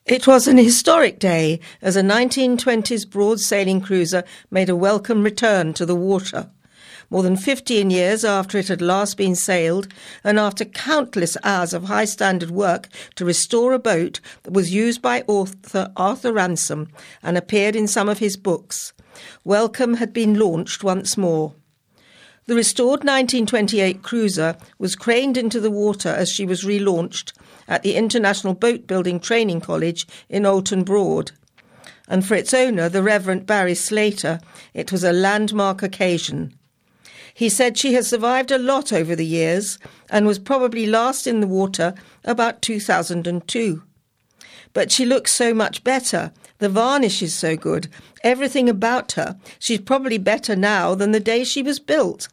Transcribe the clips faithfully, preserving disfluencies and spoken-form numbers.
It was an historic day as a nineteen twenties broad sailing cruiser made a welcome return to the water. More than fifteen years after it had last been sailed, and after countless hours of high-standard work to restore a boat that was used by author Arthur Ransome and appeared in some of his books, Welcome had been launched once more. The restored nineteen twenty-eight cruiser was craned into the water as she was relaunched at the International Boat Building Training College in Alton Broad. And for its owner, the Reverend Barry Slater, it was a landmark occasion. He said she has survived a lot over the years and was probably last in the water about two thousand two. But she looks so much better. The varnish is so good. Everything about her. She's probably better now than the day she was built.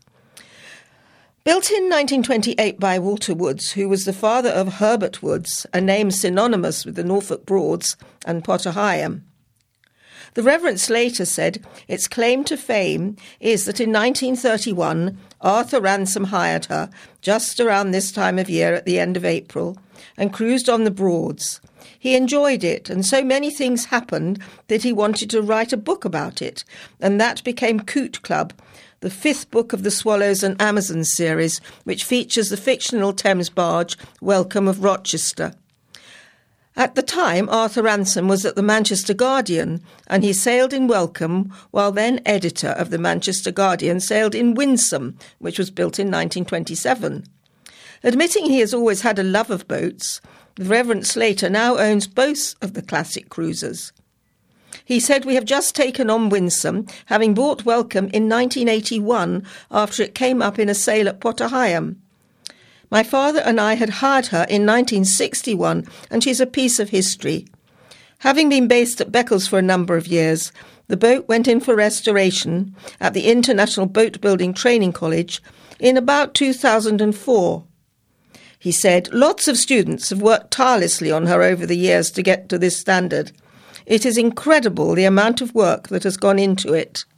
Built in nineteen twenty-eight by Walter Woods, who was the father of Herbert Woods, a name synonymous with the Norfolk Broads and Potter Heigham. The Reverend Slater said its claim to fame is that in nineteen thirty-one, Arthur Ransome hired her just around this time of year at the end of April and cruised on the Broads. He enjoyed it, and so many things happened that he wanted to write a book about it, and that became Coot Club, the fifth book of the Swallows and Amazons series, which features the fictional Thames barge Welcome of Rochester. At the time, Arthur Ransome was at the Manchester Guardian, and he sailed in Welcome, while then editor of the Manchester Guardian sailed in Winsome, which was built in nineteen twenty-seven. Admitting he has always had a love of boats, the Reverend Slater now owns both of the classic cruisers. He said, "We have just taken on Winsome, having bought Welcome in nineteen eighty-one after it came up in a sale at Potter Heigham. My father and I had hired her in nineteen sixty-one, and she's a piece of history. Having been based at Beccles for a number of years, the boat went in for restoration at the International Boat Building Training College in about two thousand four. He said, "Lots of students have worked tirelessly on her over the years to get to this standard. It is incredible the amount of work that has gone into it.